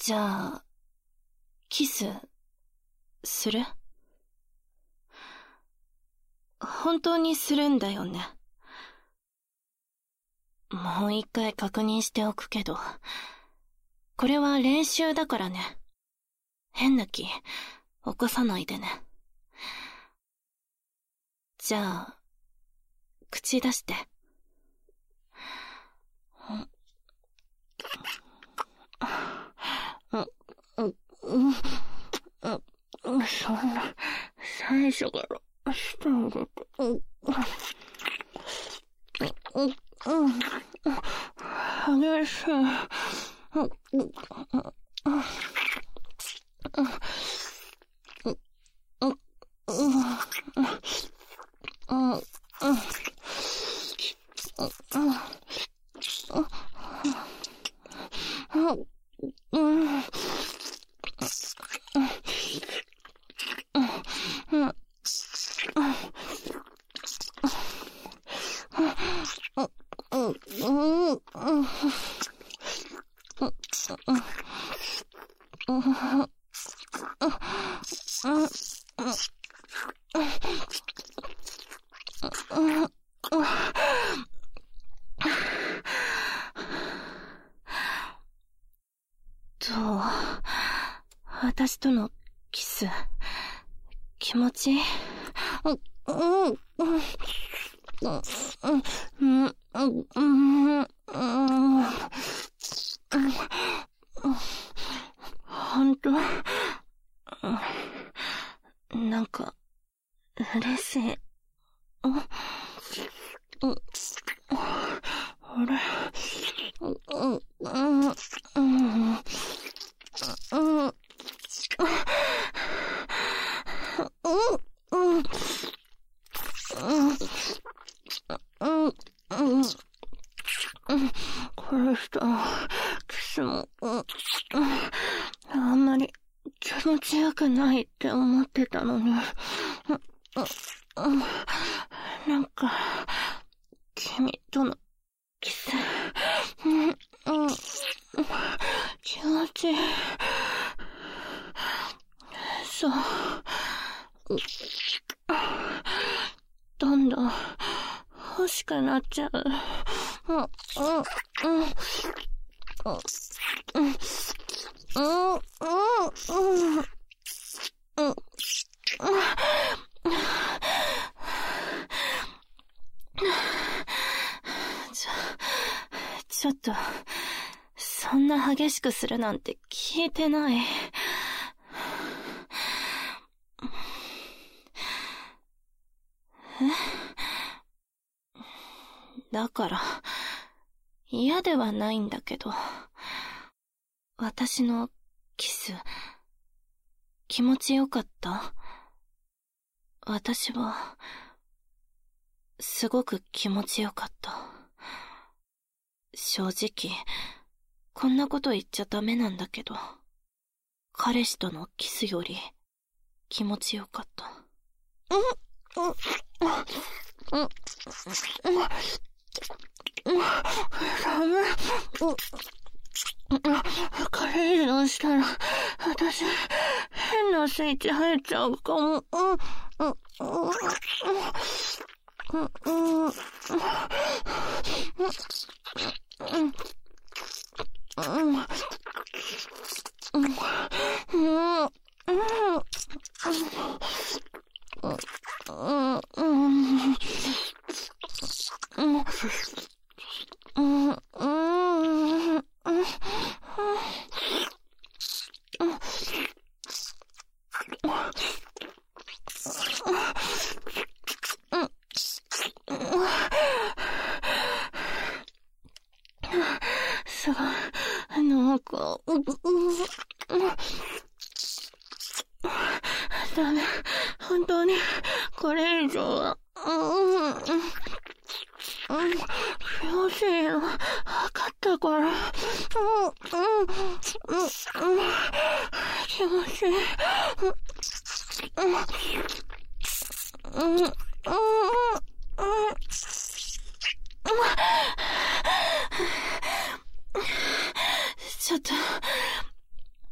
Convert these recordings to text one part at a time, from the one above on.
じゃあ、キス、する？本当にするんだよね。もう一回確認しておくけど、これは練習だからね。変な気、起こさないでね。じゃあ、口出して。そんな、最初から舌を入れて、激しい。どう？私とのキス、気持ちいい？ほんと？なんか、嬉しい。あれ？これしたキスも、あんまり気持ちよくないって思ってたのに、なんか、君とのキス、気持ちいい。そう。どんどん欲しくなっちゃう。ちょっと、そんな激しくするなんて聞いてない。だから、嫌ではないんだけど、私のキス、気持ちよかった？私は、すごく気持ちよかった。正直、こんなこと言っちゃダメなんだけど、彼氏とのキスより気持ちよかった。ダメ。これ以上したら、私、変なスイッチ入っちゃうかも。すごい、なんか、ダメ、本当に、これ以上は、気持ちいいの、分かったから、気持ちいい。ちょっと、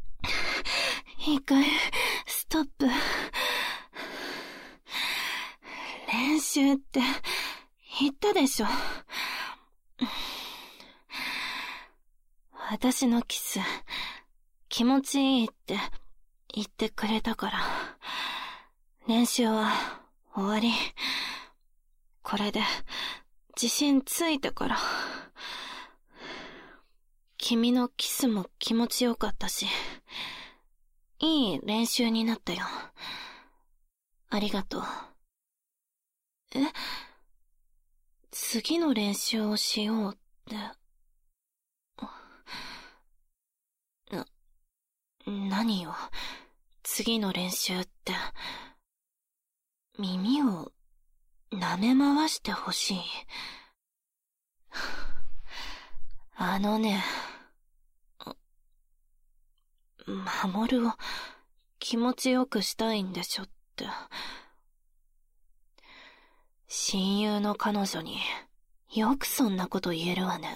一回、ストップ。練習って言ったでしょ。私のキス、気持ちいいって言ってくれたから、練習は終わり。これで自信ついたから。君のキスも気持ちよかったし、いい練習になったよ。ありがとう。次の練習をしようって。何よ、次の練習って。耳を舐め回してほしい。ね、守を気持ちよくしたいんでしょって。親友の彼女によくそんなこと言えるわね。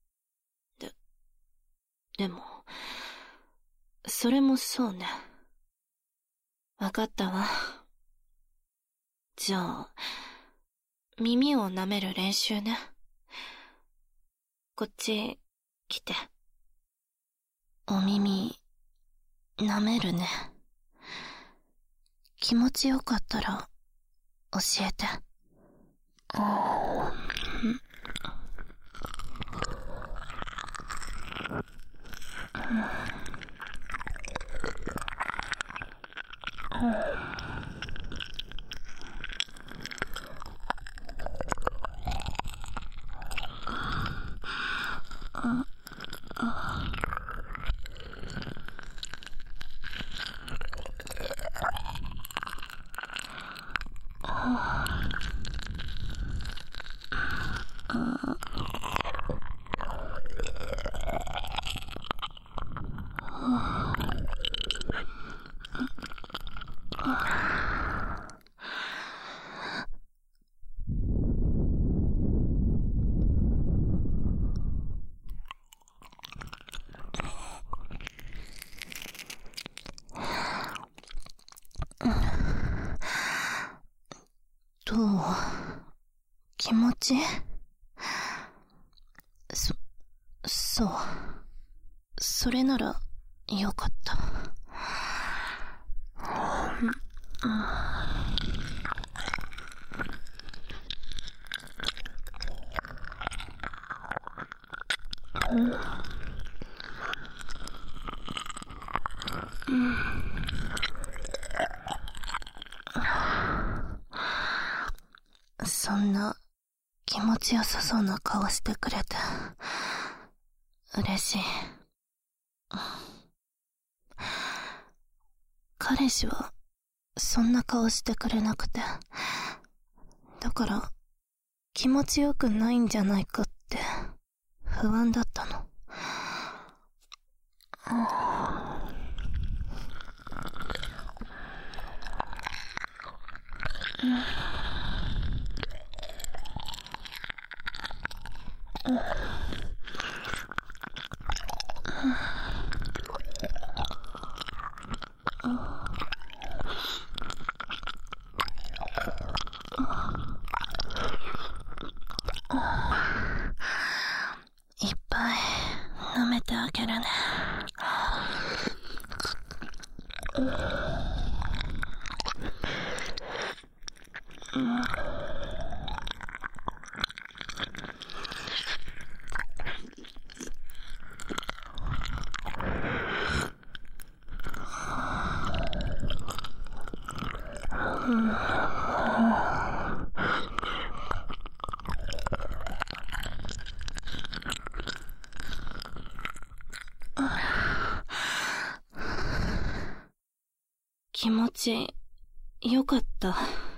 でも、それもそうね。わかったわ。じゃあ、耳を舐める練習ね。こっち来て。お耳舐めるね。気持ちよかったら教えて。どう？気持ち？そう。それならよかった。そんな気持ちよさそうな顔してくれて嬉しい。彼氏はそんな顔してくれなくて、だから気持ちよくないんじゃないかって不安だったの。いっぱい舐めてあげるね。気持ちよかった。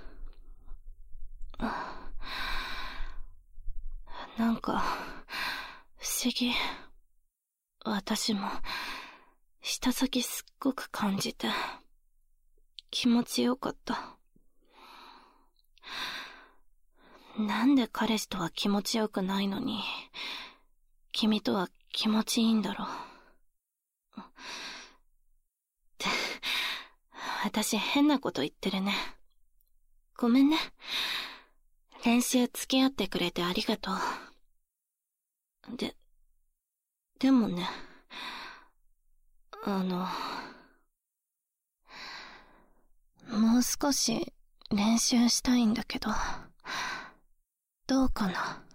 なんか不思議。私も舌先すっごく感じて気持ちよかった。なんで彼氏とは気持ちよくないのに君とは気持ちいいんだろう。 私変なこと言ってるね。ごめんね。練習付き合ってくれてありがとう。でもね、もう少し練習したいんだけど、どうかな。